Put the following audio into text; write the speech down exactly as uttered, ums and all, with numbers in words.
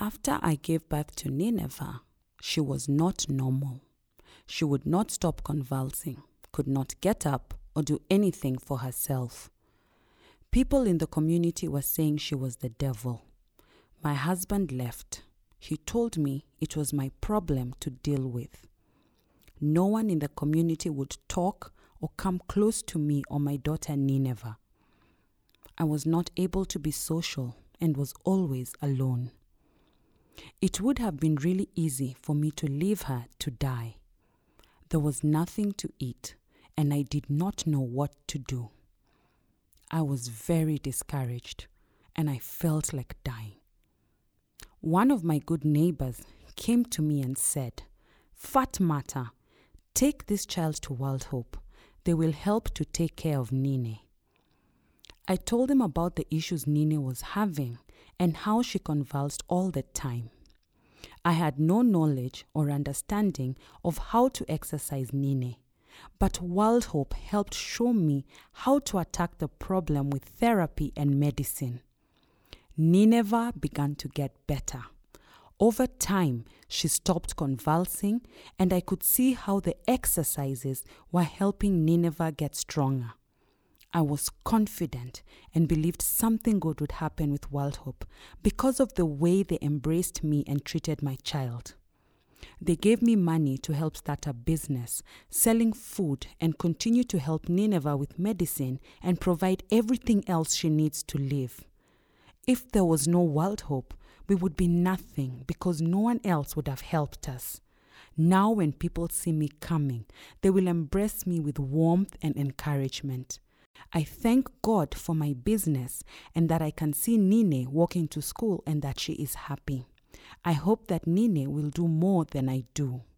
After I gave birth to Nineveh, she was not normal. She would not stop convulsing, could not get up or do anything for herself. People in the community were saying she was the devil. My husband left. He told me it was my problem to deal with. No one in the community would talk or come close to me or my daughter Nineveh. I was not able to be social and was always alone. It would have been really easy for me to leave her to die. There was nothing to eat, and I did not know what to do. I was very discouraged, and I felt like dying. One of my good neighbors came to me and said, "Fatmata, take this child to World Hope. They will help to take care of Nine." I told him about the issues Nine was having and how she convulsed all the time. I had no knowledge or understanding of how to exercise Nine, but World Hope helped show me how to attack the problem with therapy and medicine. Nineveh began to get better. Over time, she stopped convulsing, and I could see how the exercises were helping Nineveh get stronger. I was confident and believed something good would happen with World Hope because of the way they embraced me and treated my child. They gave me money to help start a business, selling food, and continue to help Nineveh with medicine and provide everything else she needs to live. If there was no World Hope, we would be nothing because no one else would have helped us. Now when people see me coming, they will embrace me with warmth and encouragement. I thank God for my business and that I can see Nine walking to school and that she is happy. I hope that Nine will do more than I do.